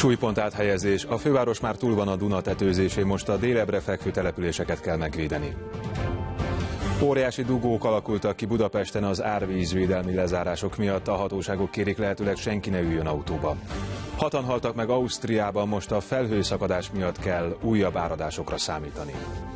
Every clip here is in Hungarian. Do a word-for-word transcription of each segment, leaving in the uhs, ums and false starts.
Súlypont áthelyezés. A főváros már túl van a Duna tetőzésén, most a délebbre fekvő településeket kell megvédeni. Óriási dugók alakultak ki Budapesten az árvízvédelmi lezárások miatt, a hatóságok kérik, lehetőleg senki ne üljön autóba. Hatan haltak meg Ausztriában, most a felhőszakadás miatt kell újabb áradásokra számítani.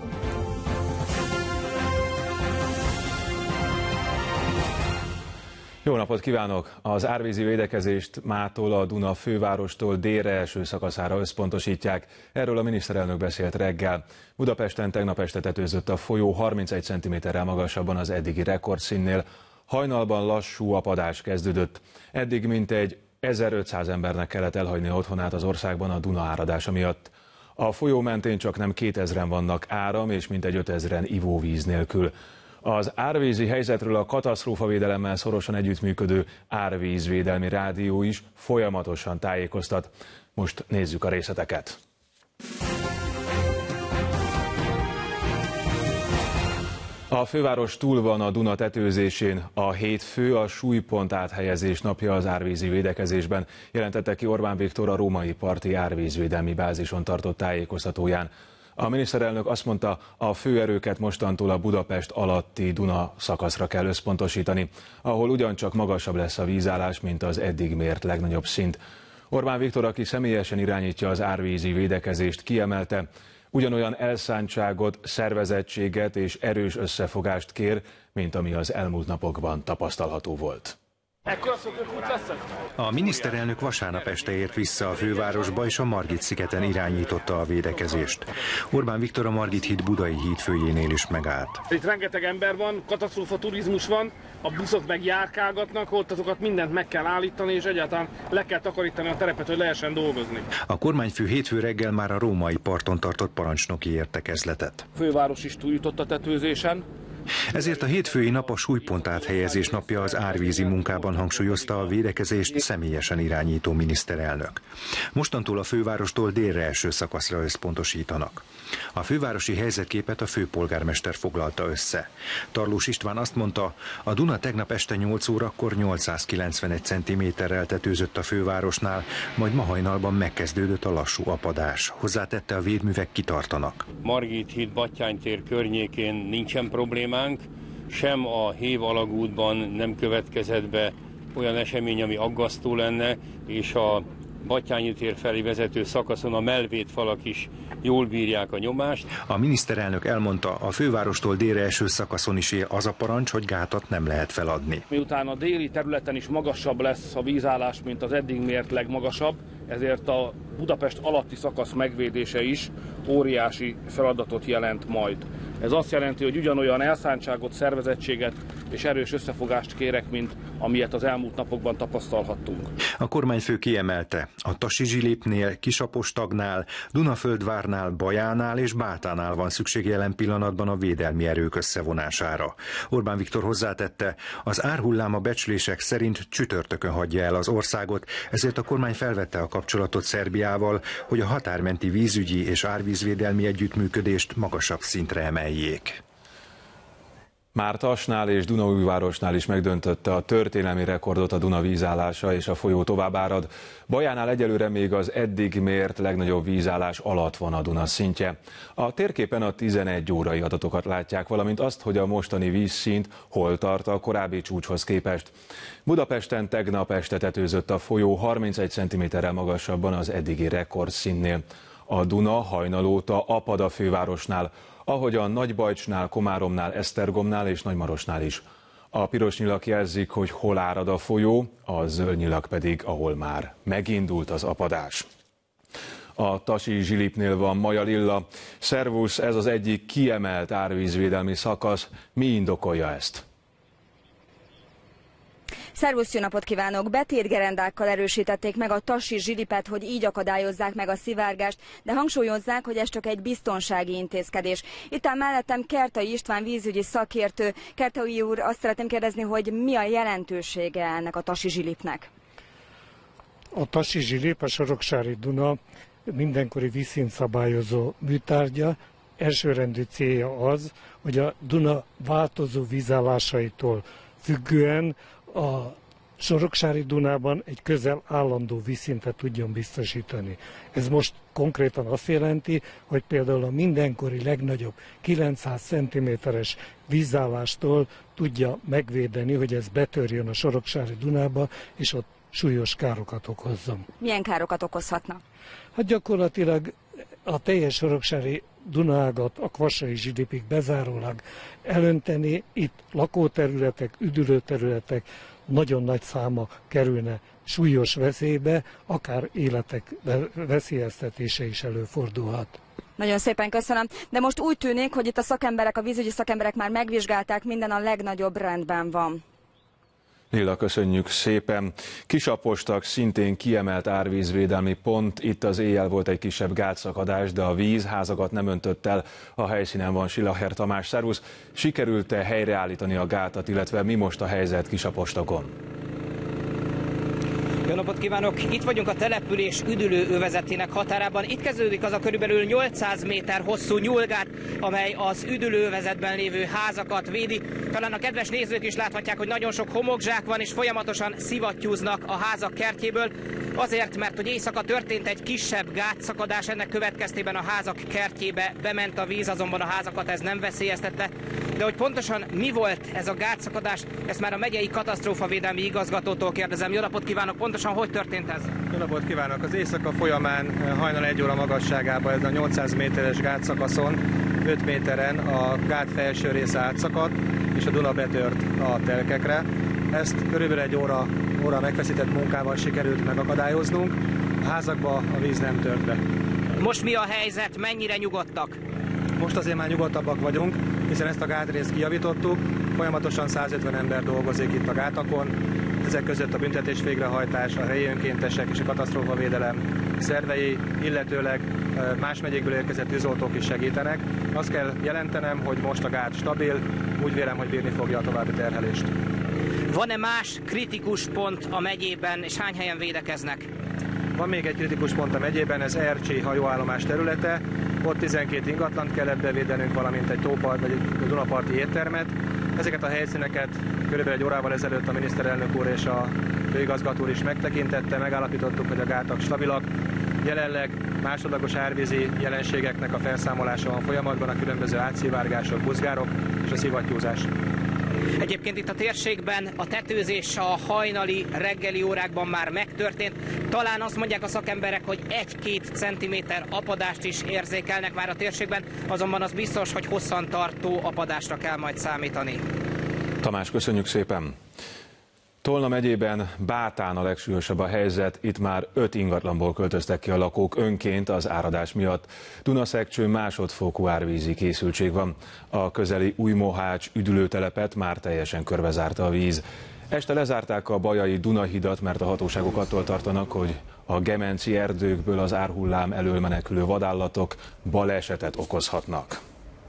Jó napot kívánok! Az árvízi védekezést mától a Duna fővárostól délre első szakaszára összpontosítják. Erről a miniszterelnök beszélt reggel. Budapesten tegnap este tetőzött a folyó harmincegy centiméterrel magasabban az eddigi rekordszínnél. Hajnalban lassú apadás kezdődött. Eddig mintegy ezerötszáz embernek kellett elhagyni otthonát az országban a Duna áradása miatt. A folyó mentén csak nem kétezren vannak áram és mintegy ötezren ivóvíz nélkül. Az árvízi helyzetről a katasztrófavédelemmel szorosan együttműködő Árvízvédelmi Rádió is folyamatosan tájékoztat. Most nézzük a részleteket. A főváros túl van a Duna tetőzésén. A hétfő a súlypont áthelyezés napja az árvízi védekezésben, jelentette ki Orbán Viktor a római parti árvízvédelmi bázison tartott tájékoztatóján. A miniszterelnök azt mondta, a főerőket mostantól a Budapest alatti Duna szakaszra kell összpontosítani, ahol ugyancsak magasabb lesz a vízállás, mint az eddig mért legnagyobb szint. Orbán Viktor, aki személyesen irányítja az árvízi védekezést, kiemelte, ugyanolyan elszántságot, szervezettséget és erős összefogást kér, mint ami az elmúlt napokban tapasztalható volt. A miniszterelnök vasárnap este ért vissza a fővárosba, és a Margit-szigeten irányította a védekezést. Orbán Viktor a Margit híd budai hídfőjénél is megállt. Itt rengeteg ember van, katasztrófa turizmus van, a buszok meg járkálgatnak, ott azokat mindent meg kell állítani, és egyáltalán le kell takarítani a terepet, hogy lehessen dolgozni. A kormányfő hétfő reggel már a római parton tartott parancsnoki értekezletet. A főváros is túljutott a tetőzésen. Ezért a hétfői nap a súlypont áthelyezés napja az árvízi munkában, hangsúlyozta a védekezést személyesen irányító miniszterelnök. Mostantól a fővárostól délre első szakaszra összpontosítanak. A fővárosi helyzetképet a főpolgármester foglalta össze. Tarlós István azt mondta, a Duna tegnap este nyolc órakor nyolcszázkilencvenegy centiméterrel tetőzött a fővárosnál, majd ma hajnalban megkezdődött a lassú apadás. Hozzátette, a védművek kitartanak. Margit híd, Batthyány tér környékén nincsen problémánk, sem a Hév alagútban nem következett be olyan esemény, ami aggasztó lenne, és a Battyányi tér felé vezető szakaszon a melvédfalak is jól bírják a nyomást. A miniszterelnök elmondta, a fővárostól délre eső szakaszon is él az a parancs, hogy gátat nem lehet feladni. Miután a déli területen is magasabb lesz a vízállás, mint az eddig mért legmagasabb, ezért a Budapest alatti szakasz megvédése is óriási feladatot jelent majd. Ez azt jelenti, hogy ugyanolyan elszántságot, szervezettséget és erős összefogást kérek, mint amilyet az elmúlt napokban tapasztalhattunk. A kormányfő kiemelte, a Tasizsilipnél, Kisapostagnál, Dunaföldvárnál, Bajánál és Bátánál van szükség jelen pillanatban a védelmi erők összevonására. Orbán Viktor hozzátette, az árhullám a becslések szerint csütörtökön hagyja el az országot, ezért a kormány felvette a kapcsolatot Szerbiával, hogy a határmenti vízügyi és árvízvédelmi együttműködést magasabb szintre emeljék. Már Tasnál és Dunaújvárosnál is megdöntötte a történelmi rekordot a Duna vízállása, és a folyó tovább árad. Bajánál egyelőre még az eddig mért legnagyobb vízállás alatt van a Duna szintje. A térképen a tizenegy órai adatokat látják, valamint azt, hogy a mostani vízszint hol tart a korábbi csúcshoz képest. Budapesten tegnap este tetőzött a folyó harmincegy centiméterrel magasabban az eddigi rekordszintnél. A Duna hajnal óta apad a fővárosnál, ahogy a Nagybajcsnál, Komáromnál, Esztergomnál és Nagymarosnál is. A piros nyilak jelzik, hogy hol árad a folyó, a zöld nyilak pedig, ahol már megindult az apadás. A Tasizsilipnél van Maja Lilla. Szervusz, ez az egyik kiemelt árvízvédelmi szakasz. Mi indokolja ezt? Szervusz, jó napot kívánok! Betétgerendákkal erősítették meg a Tasizsilipet, hogy így akadályozzák meg a szivárgást, de hangsúlyozzák, hogy ez csak egy biztonsági intézkedés. Itt áll mellettem Kertai István vízügyi szakértő. Kertai úr, azt szeretném kérdezni, hogy mi a jelentősége ennek a Tasizsilipnek? A Tasizsilip, a Soroksári Duna mindenkori vízszintszabályozó műtárgya. Elsőrendű célja az, hogy a Duna változó vízállásaitól függően a Soroksári Dunában egy közel állandó vízszintet tudjon biztosítani. Ez most konkrétan azt jelenti, hogy például a mindenkori legnagyobb kilencszáz centiméteres vízállástól tudja megvédeni, hogy ez betörjön a Soroksári Dunába, és ott súlyos károkat okozzon. Milyen károkat okozhatna? Hát gyakorlatilag a teljes Soroksári Dunágat a Kvassai Zsilipig bezárólag elönteni, itt lakóterületek, üdülőterületek nagyon nagy száma kerülne súlyos veszélybe, akár életek veszélyeztetése is előfordulhat. Nagyon szépen köszönöm, de most úgy tűnik, hogy itt a szakemberek, a vízügyi szakemberek már megvizsgálták, minden a legnagyobb rendben van. Lilla, köszönjük szépen. Kisapostak, szintén kiemelt árvízvédelmi pont. Itt az éjjel volt egy kisebb gátszakadás, de a víz házakat nem öntött el. A helyszínen van Silacher Tamás. Szervusz, sikerült-e helyreállítani a gátat, illetve mi most a helyzet Kisapostakon? Jó napot kívánok! Itt vagyunk a település üdülő övezetének határában. Itt kezdődik az a körülbelül nyolcszáz méter hosszú nyúlgát, amely az üdülő övezetben lévő házakat védi. Talán a kedves nézők is láthatják, hogy nagyon sok homokzsák van, és folyamatosan szivattyúznak a házak kertjéből. Azért, mert hogy éjszaka történt egy kisebb gátszakadás, ennek következtében a házak kertjébe bement a víz, azonban a házakat ez nem veszélyeztette. De hogy pontosan mi volt ez a gátszakadás, ezt már a megyei katasztrófavédelmi igazgatótól kérdezem. Jó napot kívánok! Pontosan hogy történt ez? Jó napot kívánok! Az éjszaka folyamán hajnal egy óra magasságában ez a nyolcszáz méteres gátszakaszon öt méteren a gát felső része átszakadt, és a Duna betört a telkekre. Ezt körülbelül egy óra, óra megfeszített munkával sikerült megakadályoznunk. A házakba a víz nem tört be. Most mi a helyzet? Mennyire nyugodtak? Most azért már nyugodtabbak vagyunk, hiszen ezt a gátrészt kijavítottuk. Folyamatosan százötven ember dolgozik itt a gátakon. Ezek között a büntetés végrehajtás, a helyi önkéntesek és a katasztrófavédelem szervei, illetőleg más megyékből érkezett tűzoltók is segítenek. Azt kell jelentenem, hogy most a gát stabil, úgy vélem, hogy bírni fogja a további terhelést. Van-e más kritikus pont a megyében, és hány helyen védekeznek? Van még egy kritikus pont a megyében, ez Ercsi hajóállomás területe. Ott tizenkét ingatlant kellett bevédenünk, valamint egy tópart, vagy egy Dunaparti éttermet. Ezeket a helyszíneket körülbelül egy órával ezelőtt a miniszterelnök úr és a főigazgató úr is megtekintette, megállapítottuk, hogy a gátak stabilak. Jelenleg másodlagos árvízi jelenségeknek a felszámolása van folyamatban, a különböző átszivárgások, buzgárok és a szivattyúzás. Egyébként itt a térségben a tetőzés a hajnali, reggeli órákban már megtörtént. Talán azt mondják a szakemberek, hogy egy-két centiméter apadást is érzékelnek már a térségben, azonban az biztos, hogy hosszantartó apadásra kell majd számítani. Tamás, köszönjük szépen! Tolna megyében Bátán a legsúlyosabb a helyzet, itt már öt ingatlanból költöztek ki a lakók önként az áradás miatt. Dunaszekcsőn másodfokú árvízi készültség van. A közeli Újmohács üdülőtelepet már teljesen körbezárta a víz. Este lezárták a bajai Dunahidat, mert a hatóságok attól tartanak, hogy a gemenci erdőkből az árhullám elől menekülő vadállatok balesetet okozhatnak.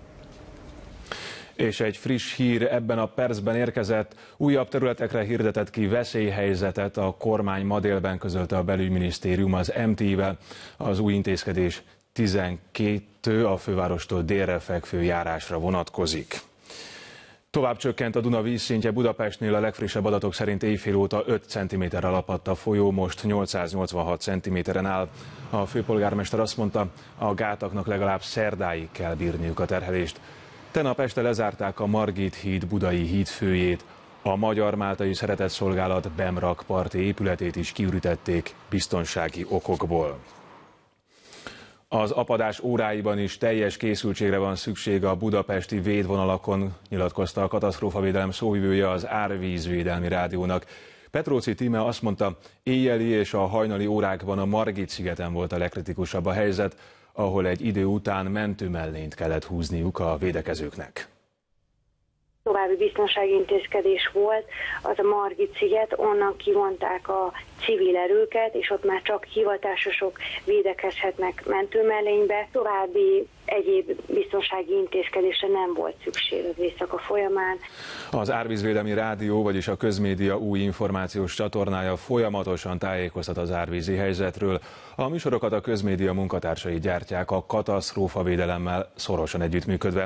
És egy friss hír ebben a percben érkezett, újabb területekre hirdetett ki veszélyhelyzetet a kormány ma délben, közölte a belügyminisztérium az em té i-vel. Az új intézkedés tizenkét a fővárostól délre fekvő járásra vonatkozik. Tovább csökkent a Duna vízszintje Budapestnél, a legfrissebb adatok szerint éjfél óta öt centiméterrel apadt a folyó, most nyolcszáznyolcvanhat centiméteren áll. A főpolgármester azt mondta, a gátaknak legalább szerdáig kell bírniuk a terhelést. Tegnap este lezárták a Margit híd budai hídfőjét, a Magyar-Máltai Szeretetszolgálat Bemrak parti épületét is kiürítették biztonsági okokból. Az apadás óráiban is teljes készültségre van szükség a budapesti védvonalakon, nyilatkozta a katasztrófavédelem szóvivője az Árvízvédelmi Rádiónak. Petróci Tíme azt mondta, éjjeli és a hajnali órákban a Margit-szigeten volt a legkritikusabb a helyzet, ahol egy idő után mentőmellényt kellett húzniuk a védekezőknek. További biztonsági intézkedés volt, az a Margit-sziget, onnan kivonták a civil erőket, és ott már csak hivatásosok védekezhetnek mentőmellénybe. További egyéb biztonsági intézkedésre nem volt szükség az éjszaka folyamán. Az Árvízvédelmi Rádió, vagyis a Közmédia új információs csatornája folyamatosan tájékoztat az árvízi helyzetről. A műsorokat a Közmédia munkatársai gyártják, a katasztrófavédelemmel szorosan együttműködve.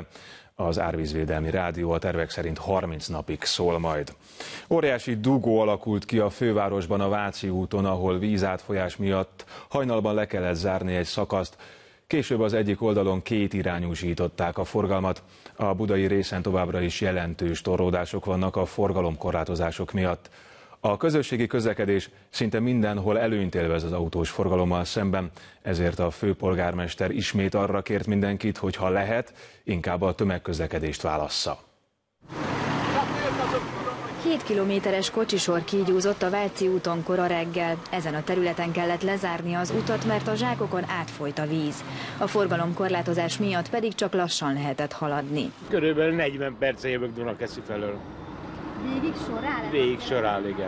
Az Árvízvédelmi Rádió a tervek szerint harminc napig szól majd. Óriási dugó alakult ki a fővárosban a Váci úton, ahol vízátfolyás miatt hajnalban le kellett zárni egy szakaszt. Később az egyik oldalon két irányúsították a forgalmat. A budai részen továbbra is jelentős torlódások vannak a forgalomkorlátozások miatt. A közösségi közlekedés szinte mindenhol előnyt élvez az autós forgalommal szemben, ezért a főpolgármester ismét arra kért mindenkit, hogy ha lehet, inkább a tömegközlekedést válassza. Hét kilométeres kocsisor kígyúzott a Váci úton kora reggel. Ezen a területen kellett lezárni az utat, mert a zsákokon átfolyt a víz. A forgalomkorlátozás miatt pedig csak lassan lehetett haladni. Körülbelül negyven perce jövök Dunakeszi felől. Végig sor áll? Végig sor áll, igen.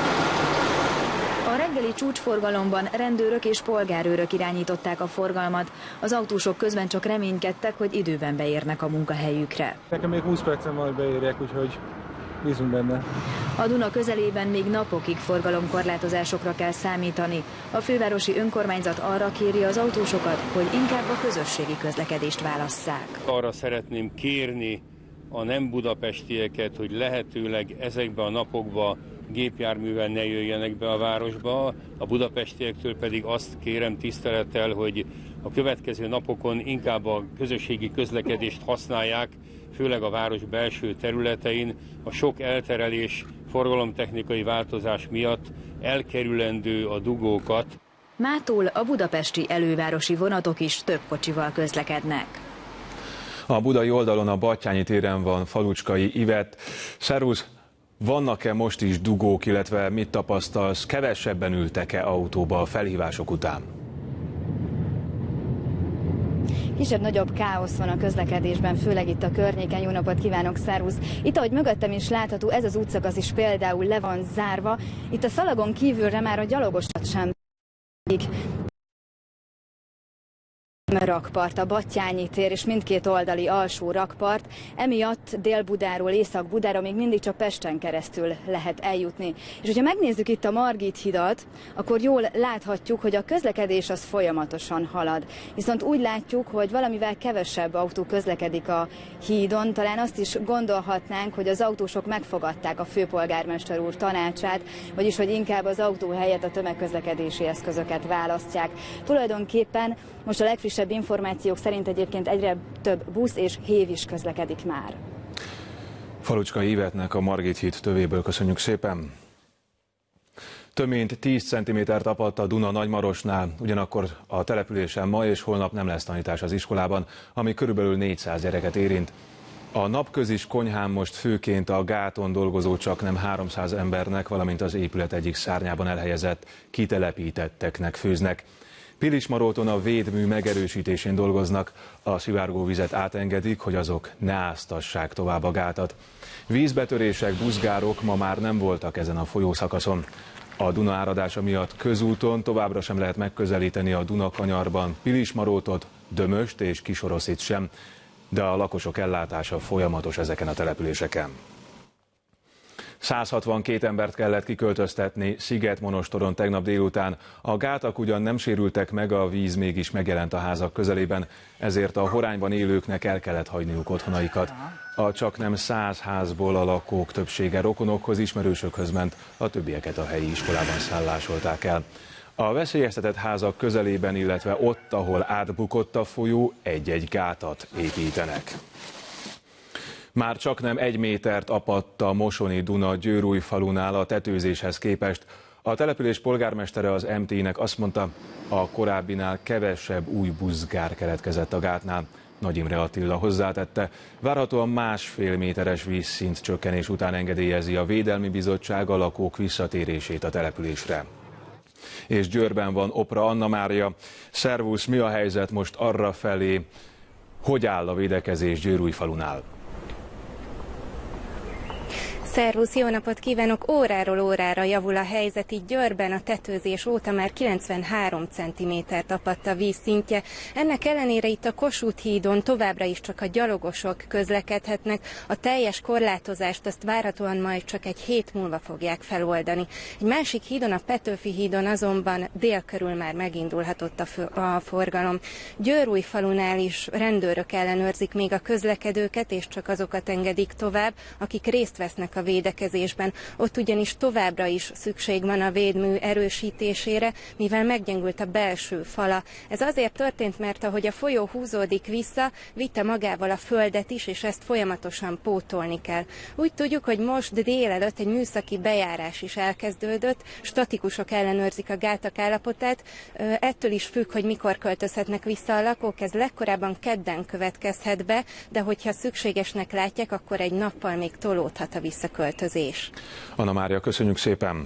A reggeli csúcsforgalomban rendőrök és polgárőrök irányították a forgalmat. Az autósok közben csak reménykedtek, hogy időben beérnek a munkahelyükre. Nekem még húsz percen van, hogy beérjek, úgyhogy bízunk benne. A Duna közelében még napokig forgalomkorlátozásokra kell számítani. A fővárosi önkormányzat arra kéri az autósokat, hogy inkább a közösségi közlekedést válasszák. Arra szeretném kérni a nem budapestieket, hogy lehetőleg ezekben a napokban gépjárművel ne jöjjenek be a városba. A budapestiektől pedig azt kérem tisztelettel, hogy a következő napokon inkább a közösségi közlekedést használják, főleg a város belső területein, a sok elterelés, forgalomtechnikai változás miatt elkerülendő a dugókat. Mától a budapesti elővárosi vonatok is több kocsival közlekednek. A budai oldalon a Batthyány téren van Falucskai Ivett. Szervusz, vannak-e most is dugók, illetve mit tapasztalsz, kevesebben ültek-e autóba a felhívások után? Kisebb-nagyobb káosz van a közlekedésben, főleg itt a környéken. Jó napot kívánok, szervusz! Itt, ahogy mögöttem is látható, ez az útszakasz is például le van zárva. Itt a szalagon kívülre már a gyalogosat sem rakpart, a Batthyányi tér és mindkét oldali alsó rakpart, emiatt Dél-Budáról Észak-Budára még mindig csak Pesten keresztül lehet eljutni. És hogyha megnézzük itt a Margit hidat, akkor jól láthatjuk, hogy a közlekedés az folyamatosan halad. Viszont úgy látjuk, hogy valamivel kevesebb autó közlekedik a hídon, talán azt is gondolhatnánk, hogy az autósok megfogadták a főpolgármester úr tanácsát, vagyis hogy inkább az autó helyett a tömegközlekedési eszközöket választják. Tulajdonképpen most a legfrissebb információk szerint egyébként egyre több busz és hév is közlekedik már. Falucskai Ivettnek a Margit híd tövéből köszönjük szépen. Több mint tíz centimétert apadt a Duna Nagymarosnál, ugyanakkor a településen ma és holnap nem lesz tanítás az iskolában, ami körülbelül négyszáz gyereket érint. A napközis konyhán most főként a gáton dolgozó csaknem háromszáz embernek, valamint az épület egyik szárnyában elhelyezett kitelepítetteknek főznek. Pilismaróton a védmű megerősítésén dolgoznak, a szivárgóvizet átengedik, hogy azok ne áztassák tovább a gátat. Vízbetörések, buzgárok ma már nem voltak ezen a folyószakaszon. A Duna áradása miatt közúton továbbra sem lehet megközelíteni a Dunakanyarban Pilismarótot, Dömöst és Kisoroszit sem, de a lakosok ellátása folyamatos ezeken a településeken. száz hatvankét embert kellett kiköltöztetni Szigetmonostoron tegnap délután. A gátak ugyan nem sérültek meg, a víz mégis megjelent a házak közelében, ezért a Horányban élőknek el kellett hagyniuk otthonaikat. A csaknem száz házból a lakók többsége rokonokhoz, ismerősökhöz ment, a többieket a helyi iskolában szállásolták el. A veszélyeztetett házak közelében, illetve ott, ahol átbukott a folyó, egy-egy gátat építenek. Már csaknem egy métert apadt a Mosoni Duna Győrújfalunál a tetőzéshez képest. A település polgármestere az em té nek azt mondta, a korábbinál kevesebb új buzgár keletkezett a gátnál. Nagy Imre Attila hozzátette, várhatóan másfél méteres vízszint csökkenés után engedélyezi a Védelmi Bizottság a lakók visszatérését a településre. És Győrben van Opra Anna Mária. Szervusz, mi a helyzet most arra felé? Hogy áll a védekezés Győrújfalunál? Szervusz, jó napot kívánok! Óráról órára javul a helyzet, így Győrben a tetőzés óta már kilencvenhárom centimétert apadt a víz szintje. Ennek ellenére itt a Kossuth hídon továbbra is csak a gyalogosok közlekedhetnek. A teljes korlátozást azt várhatóan majd csak egy hét múlva fogják feloldani. Egy másik hídon, a Petőfi hídon azonban dél körül már megindulhatott a, a forgalom. Győrújfalunál is rendőrök ellenőrzik még a közlekedőket, és csak azokat engedik tovább, akik részt vesznek a védekezésben. Ott ugyanis továbbra is szükség van a védmű erősítésére, mivel meggyengült a belső fala. Ez azért történt, mert ahogy a folyó húzódik vissza, vitte magával a földet is, és ezt folyamatosan pótolni kell. Úgy tudjuk, hogy most délelőtt egy műszaki bejárás is elkezdődött, statikusok ellenőrzik a gátak állapotát, ettől is függ, hogy mikor költözhetnek vissza a lakók, ez legkorábban kedden következhet be, de hogyha szükségesnek látják, akkor egy nappal még tolódhat a visszaköltözés. Anna Mária, köszönjük szépen!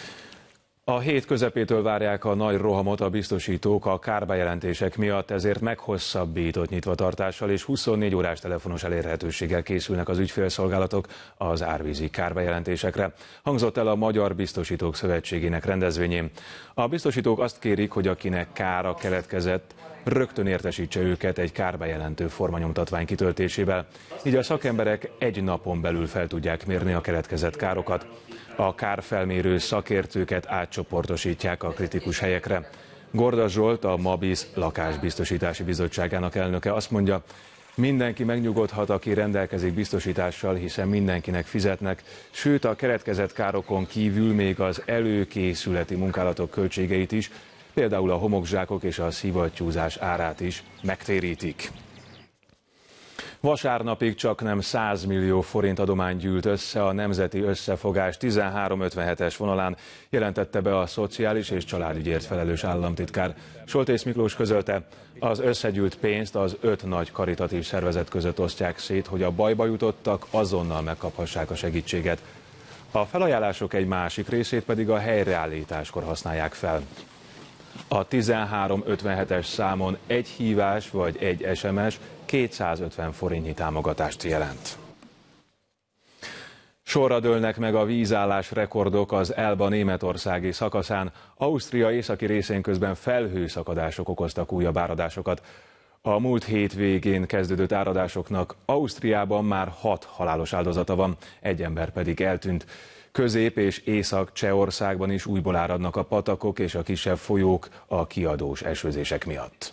A hét közepétől várják a nagy rohamot a biztosítók a kárbejelentések miatt, ezért meghosszabbított nyitvatartással és huszonnégy órás telefonos elérhetőséggel készülnek az ügyfélszolgálatok az árvízi kárbejelentésekre. Hangzott el a Magyar Biztosítók Szövetségének rendezvényén. A biztosítók azt kérik, hogy akinek kára keletkezett, rögtön értesítse őket egy kárbejelentő formanyomtatvány kitöltésével. Így a szakemberek egy napon belül fel tudják mérni a keletkezett károkat. A kárfelmérő szakértőket átcsoportosítják a kritikus helyekre. Gordas Zsolt, a MABIS lakásbiztosítási bizottságának elnöke azt mondja, mindenki megnyugodhat, aki rendelkezik biztosítással, hiszen mindenkinek fizetnek, sőt a keletkezett károkon kívül még az előkészületi munkálatok költségeit is, például a homokzsákok és a szivattyúzás árát is megtérítik. Vasárnapig csaknem száz millió forint adomány gyűlt össze a Nemzeti Összefogás tizenhárom ötvenhetes vonalán, jelentette be a Szociális és Családügyért felelős államtitkár. Soltész Miklós közölte, az összegyűlt pénzt az öt nagy karitatív szervezet között osztják szét, hogy a bajba jutottak azonnal megkaphassák a segítséget. A felajánlások egy másik részét pedig a helyreállításkor használják fel. A tizenhárom ötvenhetes számon egy hívás vagy egy es em es kétszázötven forintnyi támogatást jelent. Sorra dőlnek meg a vízállás rekordok az Elba németországi szakaszán. Ausztria északi részén közben felhőszakadások okoztak újabb áradásokat. A múlt hét végén kezdődött áradásoknak Ausztriában már hat halálos áldozata van, egy ember pedig eltűnt. Közép- és Észak-Csehországban is újból áradnak a patakok és a kisebb folyók a kiadós esőzések miatt.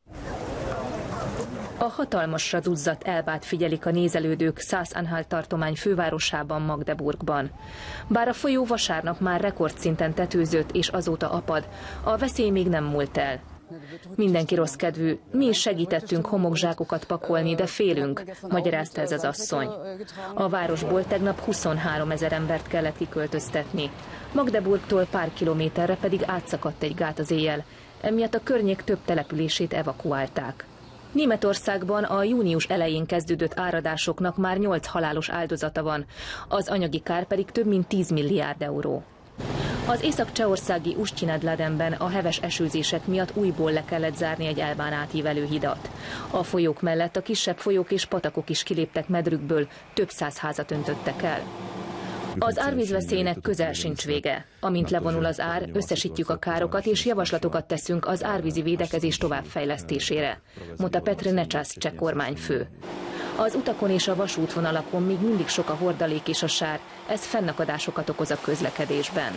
A hatalmasra duzzadt Elbát figyelik a nézelődők Szász-Anhalt tartomány fővárosában, Magdeburgban. Bár a folyó vasárnap már rekordszinten tetőzött és azóta apad, a veszély még nem múlt el. Mindenki rossz kedvű, mi is segítettünk homokzsákokat pakolni, de félünk, magyarázta ez az asszony. A városból tegnap huszonhárom ezer embert kellett kiköltöztetni. Magdeburgtól pár kilométerre pedig átszakadt egy gát az éjjel, emiatt a környék több települését evakuálták. Németországban a június elején kezdődött áradásoknak már nyolc halálos áldozata van, az anyagi kár pedig több mint tíz milliárd euró. Az észak-csehországi Uszcsinadladenben a heves esőzések miatt újból le kellett zárni egy Elbán átívelő hidat. A folyók mellett a kisebb folyók és patakok is kiléptek medrükből, több száz házat öntöttek el. Az árvízveszélynek közel sincs vége. Amint levonul az ár, összesítjük a károkat és javaslatokat teszünk az árvízi védekezés továbbfejlesztésére, mondta Petr Necsász cseh kormányfő. Az utakon és a vasútvonalakon még mindig sok a hordalék és a sár, ez fennakadásokat okoz a közlekedésben.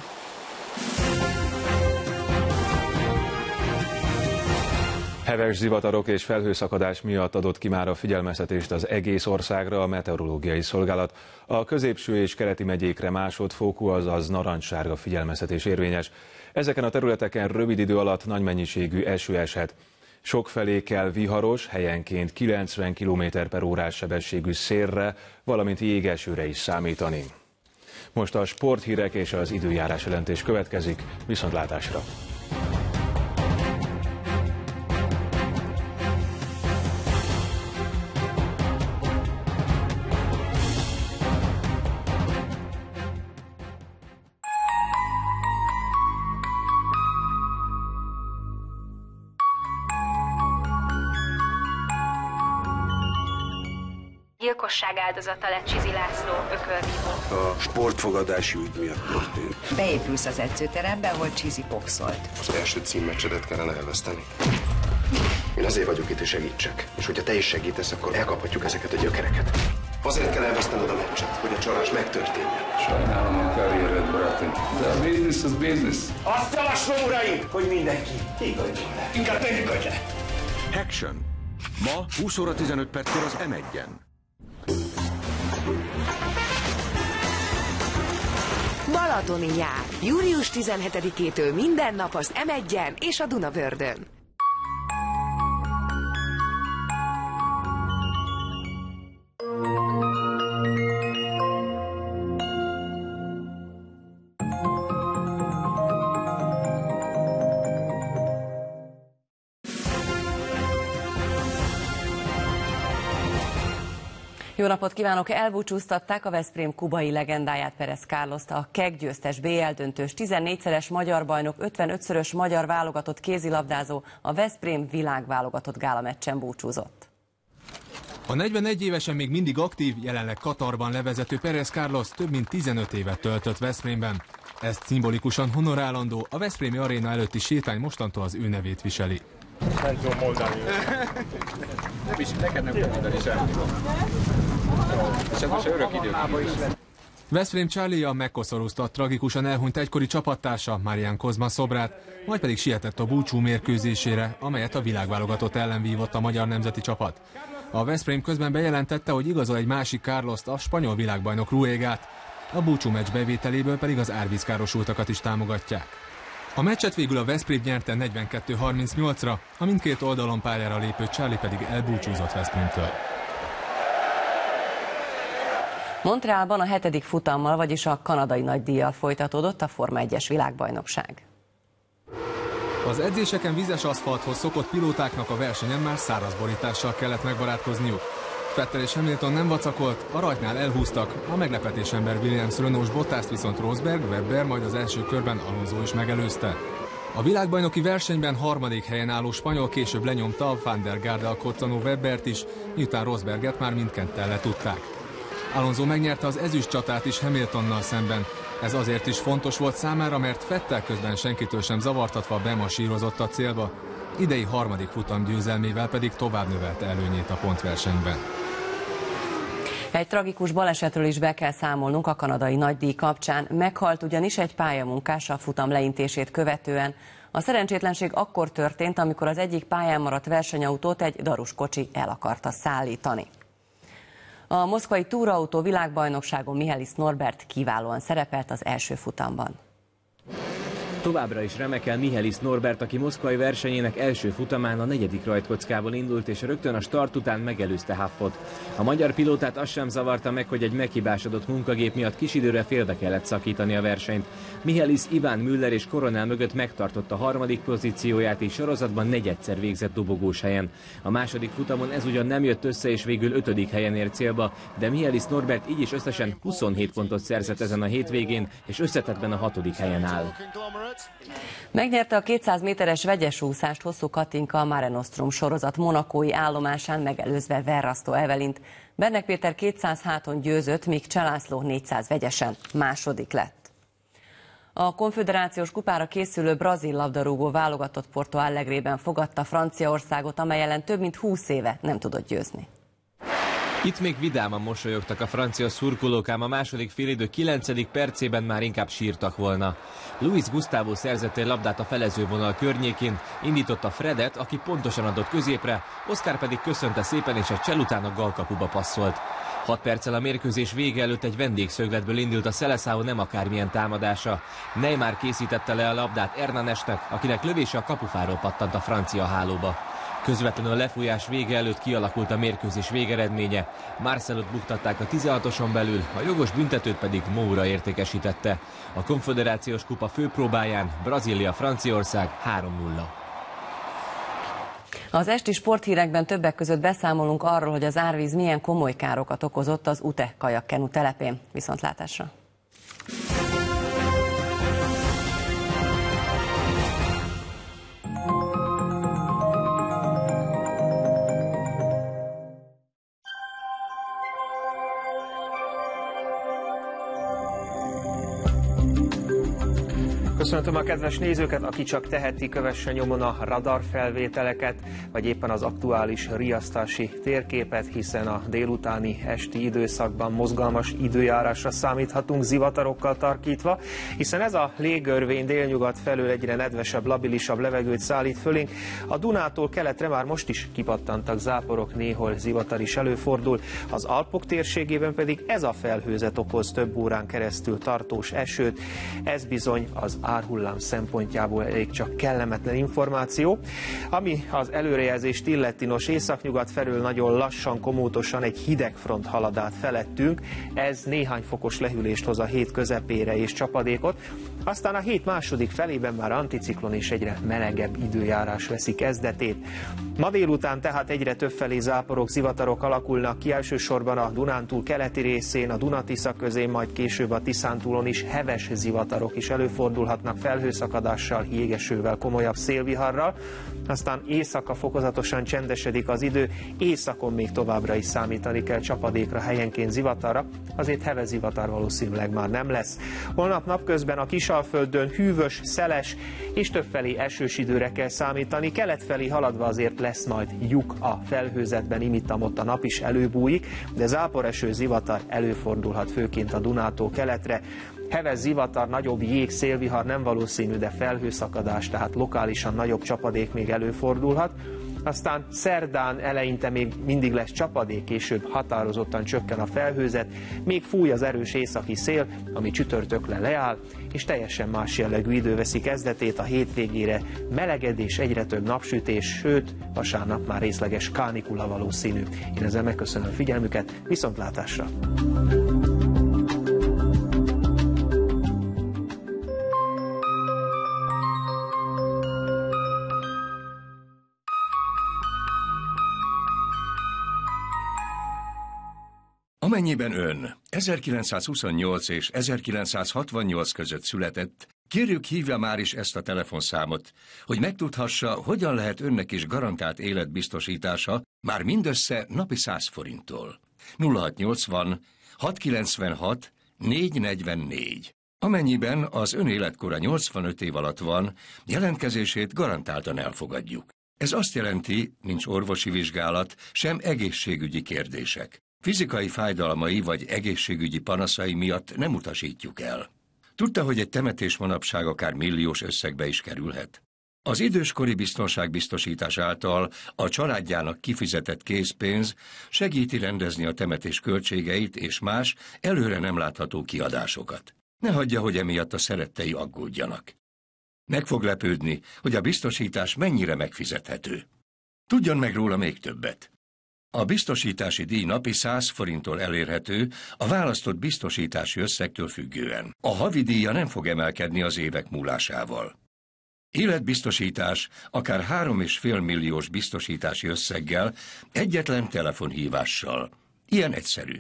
Heves zivatarok és felhőszakadás miatt adott ki már a figyelmeztetést az egész országra a meteorológiai szolgálat. A középső és keleti megyékre másodfokú, azaz narancssárga figyelmeztetés érvényes. Ezeken a területeken rövid idő alatt nagy mennyiségű eső eshet. Sokfelé kell viharos, helyenként kilencven kilométer per órás sebességű szélre, valamint jégesőre is számítani. Most a sporthírek és az időjárás jelentés következik. Viszontlátásra! Gyilkosság áldozata lett Csizi László, ökölvívó. A sportfogadási ügy miatt történt. Beépülsz az edzőterembe, ahol Csizi boxolt. Az első címmeccsedet kellene elveszteni. Én azért vagyok itt, hogy segítsek. És hogyha te is segítesz, akkor elkaphatjuk ezeket a gyökereket. Azért kell elvesztened a meccset, hogy a csalás megtörténjen. Sajnálom a karriered, barátom. De a business az business. Azt javaslom, uraim, hogy mindenki higgadjon le. Inkább te higgadj le. Action. Ma húsz óra tizenöt perckor az em egyen. Balatoni nyár. július tizenhetedikétől minden nap az em egyen és a Dunavördön. Jó napot kívánok! Elbúcsúztatták a Veszprém kubai legendáját, Perez Carlost, a keg győztes bé el döntős, tizennégyszeres magyar bajnok, ötvenötszörös magyar válogatott kézilabdázó a Veszprém világválogatott gálameccsen búcsúzott. A negyvenegy évesen még mindig aktív, jelenleg Katarban levezető Perez Carlos több mint tizenöt évet töltött Veszprémben. Ezt szimbolikusan honorálandó, a Veszprémi aréna előtti sétány mostantól az ő nevét viseli. Nem tudom mondani. Nem is, neked nem kell mondani sem. És ez most örök idők. Veszprém Charlie-ja megkoszorúzta a tragikusan elhunyt egykori csapattársa, Marián Kozma szobrát, majd pedig sietett a búcsú mérkőzésére, amelyet a világválogatott ellen vívott a magyar nemzeti csapat. A Veszprém közben bejelentette, hogy igazol egy másik Carlost, a spanyol világbajnok Ruégát, a búcsú meccs bevételéből pedig az árvízkárosultakat is támogatják. A meccset végül a Veszprém nyerte negyvenkettő harmincnyolcra, a mindkét oldalon pályára lépő Charlie pedig elbúcsúzott Veszprémtől. Montrealban a hetedik futammal, vagyis a kanadai nagydíjjal folytatódott a Forma egyes világbajnokság. Az edzéseken vizes aszfalthoz szokott pilótáknak a versenyen már száraz borítással kellett megbarátkozniuk. Vettel és Hamilton nem vacakolt, a rajtnál elhúztak, a meglepetésember Williams Renault Bottaszt viszont Rosberg, Webber, majd az első körben Alonso is megelőzte. A világbajnoki versenyben harmadik helyen álló spanyol később lenyomta a Van der Garde-al koccanó Webbert is, miután Rosberget már mindketten letudták. Alonso megnyerte az ezüst csatát is Hamiltonnal szemben. Ez azért is fontos volt számára, mert Vettel közben senkitől sem zavartatva bemasírozott a célba. Idei harmadik futam győzelmével pedig tovább növelte előnyét a pontversenyben. Egy tragikus balesetről is be kell számolnunk a kanadai nagydíj kapcsán. Meghalt ugyanis egy pályamunkás a futam leintését követően. A szerencsétlenség akkor történt, amikor az egyik pályán maradt versenyautót egy daruskocsi el akarta szállítani. A moszkvai túrautó világbajnokságon Mihály Norbert kiválóan szerepelt az első futamban. Továbbra is remekel Mihály Norbert, aki moszkvai versenyének első futamán a negyedik rajtkockával indult, és rögtön a start után megelőzte Huffot. A magyar pilótát az sem zavarta meg, hogy egy meghibásodott munkagép miatt kis időre félbe kellett szakítani a versenyt. Mihály Iván Müller és Coronel mögött megtartotta harmadik pozícióját, és sorozatban negyedszer végzett dobogós helyen. A második futamon ez ugyan nem jött össze, és végül ötödik helyen ért célba, de Mihály Norbert így is összesen huszonhét pontot szerzett ezen a hétvégén, és összetettben a hatodik helyen áll. Megnyerte a kétszáz méteres vegyes úszást Hosszú Katinka a Mare Nostrum sorozat monakói állomásán, megelőzve Verrasztó Evelint. Bernek Péter kétszáz háton győzött, míg Cselászló négyszáz vegyesen második lett. A konföderációs kupára készülő brazil labdarúgó válogatott Porto Alegrében fogadta Franciaországot, amely ellen több mint húsz éve nem tudott győzni. Itt még vidáman mosolyogtak a francia szurkolók, ám a második félidő kilencedik percében már inkább sírtak volna. Luis Gustavo szerzett egy labdát a felezővonal környékén, indította Fredet, aki pontosan adott középre, Oscar pedig köszönte szépen, és egy csel után a gólkapuba passzolt. Hat perccel a mérkőzés vége előtt egy vendégszögletből indult a Seleção nem akármilyen támadása. Neymar készítette le a labdát Hernanesnek, akinek lövése a kapufáról pattant a francia hálóba. Közvetlenül a lefújás vége előtt kialakult a mérkőzés végeredménye. Marcelot buktatták a tizenhatoson belül, a jogos büntetőt pedig Moura értékesítette. A konföderációs kupa főpróbáján Brazília-Franciaország három nulla. Az esti sporthírekben többek között beszámolunk arról, hogy az árvíz milyen komoly károkat okozott az Ute kajakkenu telepén. Viszontlátásra! Köszöntöm a kedves nézőket, aki csak teheti, kövesse nyomon a radarfelvételeket, vagy éppen az aktuális riasztási térképet, hiszen a délutáni esti időszakban mozgalmas időjárásra számíthatunk, zivatarokkal tarkítva, hiszen ez a légörvény délnyugat felől egyre nedvesebb, labilisabb levegőt szállít fölénk. A Dunától keletre már most is kipattantak záporok, néhol zivatar is előfordul, az Alpok térségében pedig ez a felhőzet okoz több órán keresztül tartós esőt. Ez bizony az árhullám szempontjából elég csak kellemetlen információ. Ami az előrejelzést illeti, nos, északnyugat felől nagyon lassan, komótosan egy hidegfront halad át felettünk. Ez néhány fokos lehűlést hoz a hét közepére és csapadékot. Aztán a hét második felében már anticiklon és egyre melegebb időjárás veszi kezdetét. Ma délután tehát egyre többfelé záporok, zivatarok alakulnak ki, elsősorban a Dunántúl keleti részén, a Duna-Tisza közén, majd később a Tiszántúlon is heves zivatarok is előfordulhatnak felhőszakadással, jégesővel, komolyabb szélviharral. Aztán éjszaka fokozatosan csendesedik az idő, északon még továbbra is számítani kell csapadékra, helyenként zivatarra, azért heves zivatar valószínűleg már nem lesz. Holnap napközben a Kisalföldön hűvös, szeles és többfelé esős időre kell számítani, kelet felé haladva azért lesz majd lyuk a felhőzetben, imittam ott a nap is előbújik, de záporeső, zivatar előfordulhat főként a Dunától keletre. Heves zivatar, nagyobb jég, szélvihar nem valószínű, de felhőszakadás, tehát lokálisan nagyobb csapadék még előfordulhat. Aztán szerdán eleinte még mindig lesz csapadék, később határozottan csökken a felhőzet, még fúj az erős északi szél, ami csütörtökre leáll, és teljesen más jellegű idő veszi kezdetét a hétvégére, melegedés, egyre több napsütés, sőt, vasárnap már részleges kánikula valószínű. Én ezzel megköszönöm a figyelmüket, viszontlátásra! Amennyiben ön ezerkilencszázhuszonnyolc és ezerkilencszázhatvannyolc között született, kérjük, hívja már is ezt a telefonszámot, hogy megtudhassa, hogyan lehet önnek is garantált életbiztosítása már mindössze napi száz forinttól. nulla hatszáznyolcvan hatszázkilencvenhat négyszáznegyvennégy. Amennyiben az ön életkora nyolcvanöt év alatt van, jelentkezését garantáltan elfogadjuk. Ez azt jelenti, nincs orvosi vizsgálat, sem egészségügyi kérdések. Fizikai fájdalmai vagy egészségügyi panaszai miatt nem utasítjuk el. Tudta, hogy egy temetés manapság akár milliós összegbe is kerülhet? Az időskori biztonságbiztosítás által a családjának kifizetett készpénz segíti rendezni a temetés költségeit és más előre nem látható kiadásokat. Ne hagyja, hogy emiatt a szerettei aggódjanak. Meg fog lepődni, hogy a biztosítás mennyire megfizethető. Tudjon meg róla még többet. A biztosítási díj napi száz forinttól elérhető a választott biztosítási összegtől függően. A havi díja nem fog emelkedni az évek múlásával. Életbiztosítás akár három és fél milliós biztosítási összeggel, egyetlen telefonhívással. Ilyen egyszerű.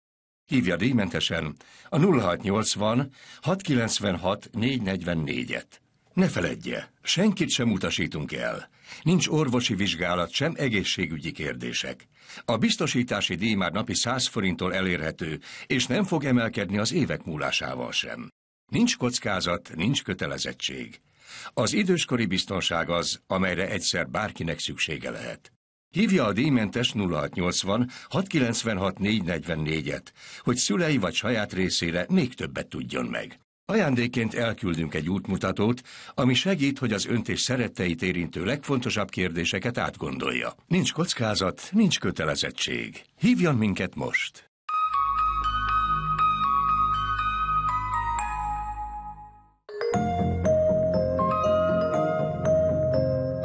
Hívja díjmentesen a nulla hatszáznyolcvan hatszázkilencvenhat négyszáznegyvennégyet. Ne feledje, senkit sem utasítunk el. Nincs orvosi vizsgálat, sem egészségügyi kérdések. A biztosítási díj már napi száz forinttól elérhető, és nem fog emelkedni az évek múlásával sem. Nincs kockázat, nincs kötelezettség. Az időskori biztonság az, amelyre egyszer bárkinek szüksége lehet. Hívja a díjmentes nulla hatszáznyolcvan hatszázkilencvenhat négyszáznegyvennégyet, hogy szülei vagy saját részére még többet tudjon meg. Ajándékként elküldünk egy útmutatót, ami segít, hogy az önt és szeretteit érintő legfontosabb kérdéseket átgondolja. Nincs kockázat, nincs kötelezettség. Hívjon minket most!